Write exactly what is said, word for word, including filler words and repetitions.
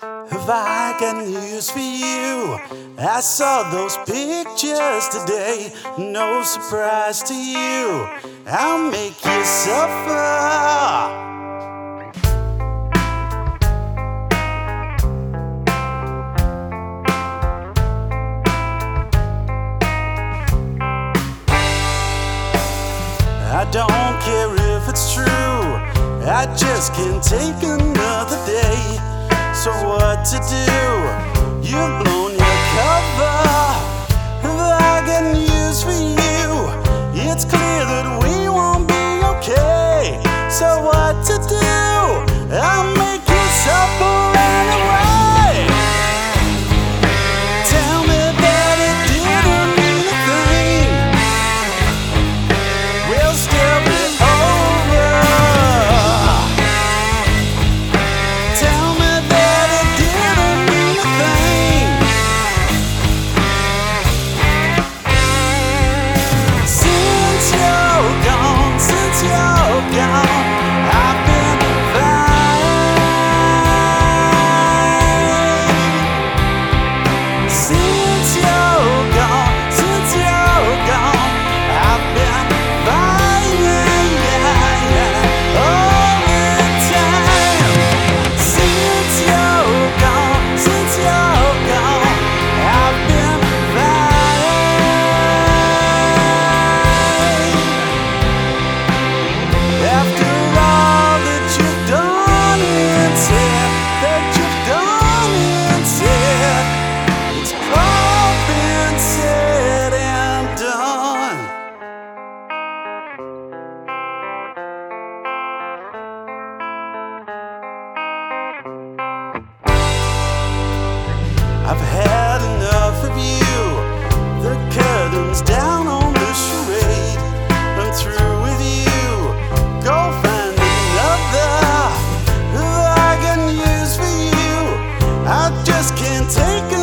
Have I got news for you? I saw those pictures today. No surprise to you, I'll make you suffer. I don't care if it's true, I just can't take another day. So what to do? You've blown your cover. Have I got news for you? It's clear that we won't be okay. So what to do? I'll make you suffer anyway. Tell me that it didn't mean a thing. We'll still be over. Tell me that it didn't mean a thing. Since you're gone, since you're gone, I've been fine. Since you're gone, since you're gone, I've been fine, yeah, yeah, yeah, all the time. Since you're gone, since you're gone, I've been fine. After all that you've done and said, that you've done and said, it's all been said and done. I've had enough of you. The curtain's down on the charade. I'm through with you. Go find another. I got news for you. I just can't take